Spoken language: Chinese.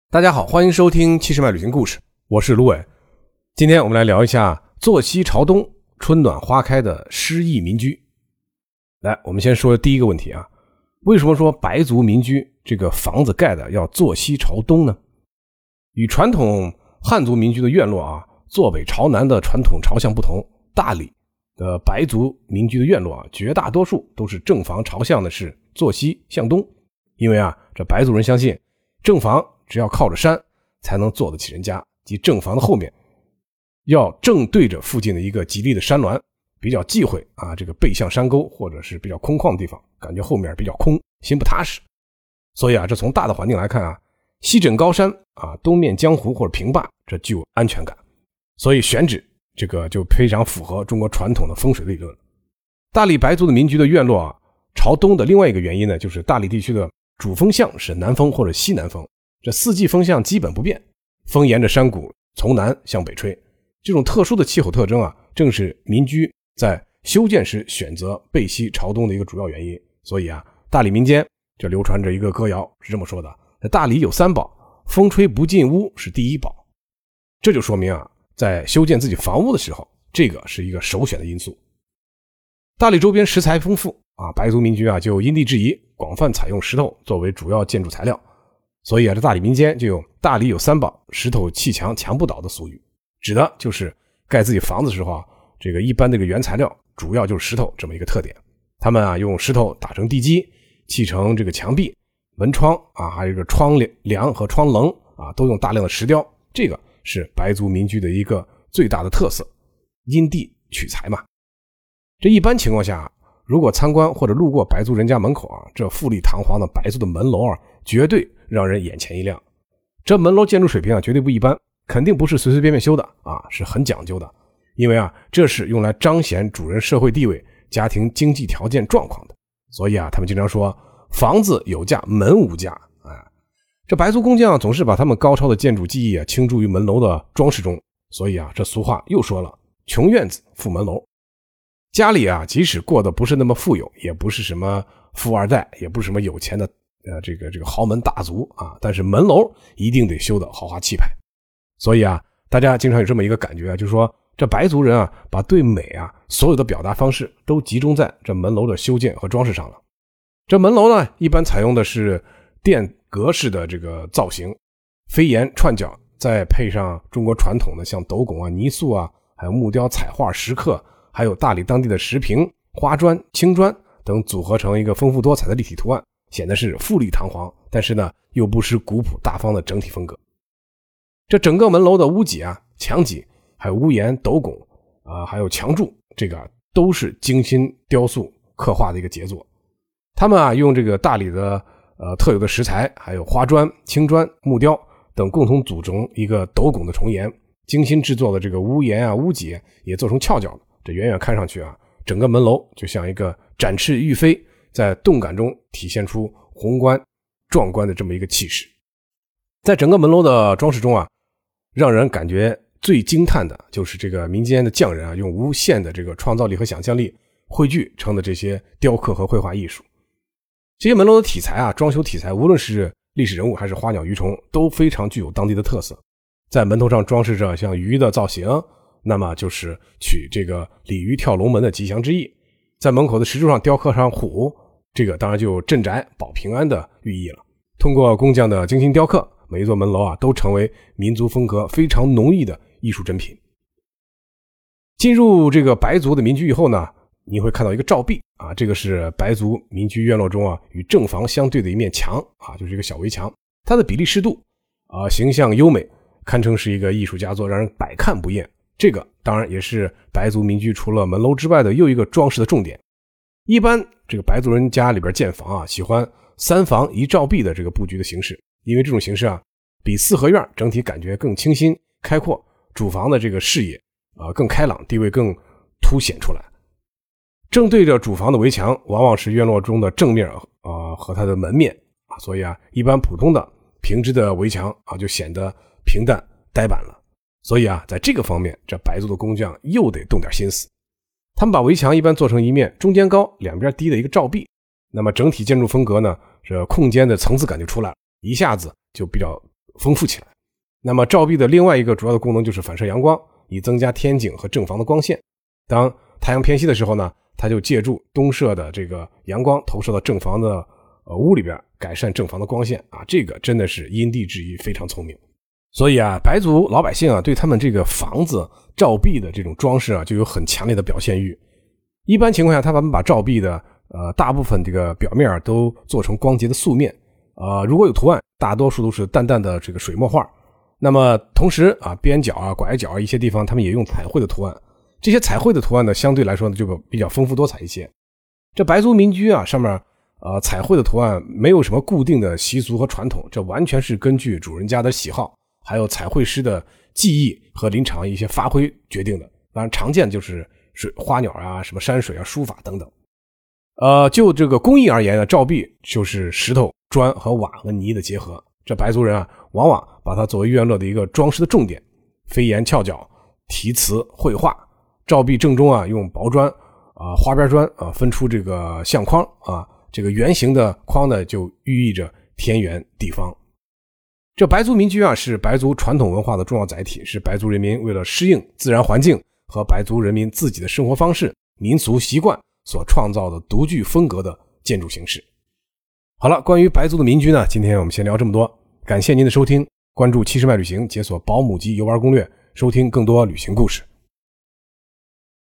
大家好，欢迎收听七十迈旅行故事，我是卢伟。今天我们来聊一下坐西朝东，春暖花开的诗意民居。来，我们先说第一个问题啊，为什么说白族民居这个房子盖的要坐西朝东呢？与传统汉族民居的院落啊，坐北朝南的传统朝向不同，大理的白族民居的院落啊，绝大多数都是正房朝向的是坐西向东，因为啊，这白族人相信正房只要靠着山才能坐得起人家，即正房的后面要正对着附近的一个吉利的山峦，比较忌讳啊这个背向山沟或者是比较空旷的地方，感觉后面比较空，心不踏实。所以啊，这从大的环境来看啊，西枕高山啊，东面江湖或者平坝，这具有安全感。所以选址这个就非常符合中国传统的风水理论。大理白族的民居的院落啊，朝东的另外一个原因呢，就是大理地区的主风向是南风或者西南风，这四季风向基本不变，风沿着山谷从南向北吹。这种特殊的气候特征啊，正是民居在修建时选择背西朝东的一个主要原因。所以啊，大理民间就流传着一个歌谣，是这么说的：大理有三宝，风吹不进屋是第一宝。这就说明啊，在修建自己房屋的时候，这个是一个首选的因素。大理周边石材丰富啊，白族民居啊就因地制宜，广泛采用石头作为主要建筑材料。所以啊，这大理民间就有大理有三宝，石头砌墙墙不倒的俗语，指的就是盖自己房子的时候啊，这个一般这个原材料主要就是石头这么一个特点。他们啊用石头打成地基，砌成这个墙壁、门窗啊，还有这个窗梁和窗棱啊，都用大量的石雕，这个是白族民居的一个最大的特色，因地取材嘛。这一般情况下，如果参观或者路过白族人家门口啊，这富丽堂皇的白族的门楼啊，绝对让人眼前一亮。这门楼建筑水平啊，绝对不一般，肯定不是随随便便修的啊，是很讲究的。因为啊，这是用来彰显主人社会地位、家庭经济条件状况的。所以啊，他们经常说房子有价，门无价。这白族工匠总是把他们高超的建筑技艺啊倾注于门楼的装饰中。所以啊，这俗话又说了，穷院子富门楼。家里啊，即使过得不是那么富有，也不是什么富二代，也不是什么有钱的这个豪门大族啊，但是门楼一定得修得豪华气派。所以啊，大家经常有这么一个感觉啊，就是说这白族人啊，把对美啊所有的表达方式都集中在这门楼的修建和装饰上了。这门楼呢，一般采用的是殿阁式的这个造型，飞檐串角，再配上中国传统的像斗拱啊、泥塑啊，还有木雕、彩画、石刻，还有大理当地的石屏、花砖、青砖等，组合成一个丰富多彩的立体图案，显得是富丽堂皇，但是呢，又不失古朴大方的整体风格。这整个门楼的屋脊啊、墙脊，还有屋檐、斗拱还有墙柱，这个都是精心雕塑刻画的一个杰作。他们啊，用这个大理的特有的石材，还有花砖、青砖、木雕等共同组成一个斗拱的重檐，精心制作的这个屋檐啊、屋脊也做成翘角的。这远远看上去啊，整个门楼就像一个展翅欲飞，在动感中体现出宏观壮观的这么一个气势。在整个门楼的装饰中啊，让人感觉最惊叹的就是这个民间的匠人啊，用无限的这个创造力和想象力汇聚成的这些雕刻和绘画艺术。这些门楼的题材啊，装修题材，无论是历史人物还是花鸟鱼虫，都非常具有当地的特色。在门头上装饰着像鱼的造型，那么就是取这个鲤鱼跳龙门的吉祥之意。在门口的石柱上雕刻上虎，这个当然就有镇宅保平安的寓意了。通过工匠的精心雕刻，每一座门楼啊都成为民族风格非常浓郁的艺术珍品。进入这个白族的民居以后呢，你会看到一个照壁啊，这个是白族民居院落中啊与正房相对的一面墙啊，就是一个小围墙，它的比例适度啊，形象优美，堪称是一个艺术佳作，让人百看不厌。这个当然也是白族民居除了门楼之外的又一个装饰的重点。一般这个白族人家里边建房啊，喜欢三房一照壁的这个布局的形式，因为这种形式啊，比四合院整体感觉更清新开阔，主房的这个视野更开朗，地位更凸显出来。正对着主房的围墙往往是院落中的正面和它的门面啊，所以啊，一般普通的平直的围墙啊就显得平淡呆板了。所以啊，在这个方面，这白族的工匠又得动点心思。他们把围墙一般做成一面中间高、两边低的一个照壁，那么整体建筑风格呢，这空间的层次感就出来了，一下子就比较丰富起来。那么照壁的另外一个主要的功能就是反射阳光，以增加天井和正房的光线。当太阳偏西的时候呢，它就借助东射的这个阳光投射到正房的屋里边，改善正房的光线啊，这个真的是因地制宜，非常聪明。所以啊，白族老百姓啊，对他们这个房子照壁的这种装饰啊，就有很强烈的表现欲。一般情况下，他们把照壁的大部分这个表面都做成光洁的素面，如果有图案，大多数都是淡淡的这个水墨画。那么同时啊，边角啊、拐角啊一些地方，他们也用彩绘的图案。这些彩绘的图案呢，相对来说呢就比较丰富多彩一些。这白族民居啊，上面彩绘的图案没有什么固定的习俗和传统，这完全是根据主人家的喜好，还有彩绘师的技艺和临场一些发挥决定的。当然常见就是花鸟啊、什么山水啊、书法等等。就这个工艺而言呢，照壁就是石头、砖和瓦和泥的结合。这白族人啊，往往把它作为院落的一个装饰的重点，飞檐翘角、题词、绘画。照壁正中啊，用薄砖花边砖分出这个相框啊，这个圆形的框呢，就寓意着天圆地方。这白族民居啊，是白族传统文化的重要载体，是白族人民为了适应自然环境和白族人民自己的生活方式、民俗习惯所创造的独具风格的建筑形式。好了，关于白族的民居呢，今天我们先聊这么多。感谢您的收听，关注70迈旅行，解锁保姆级游玩攻略，收听更多旅行故事。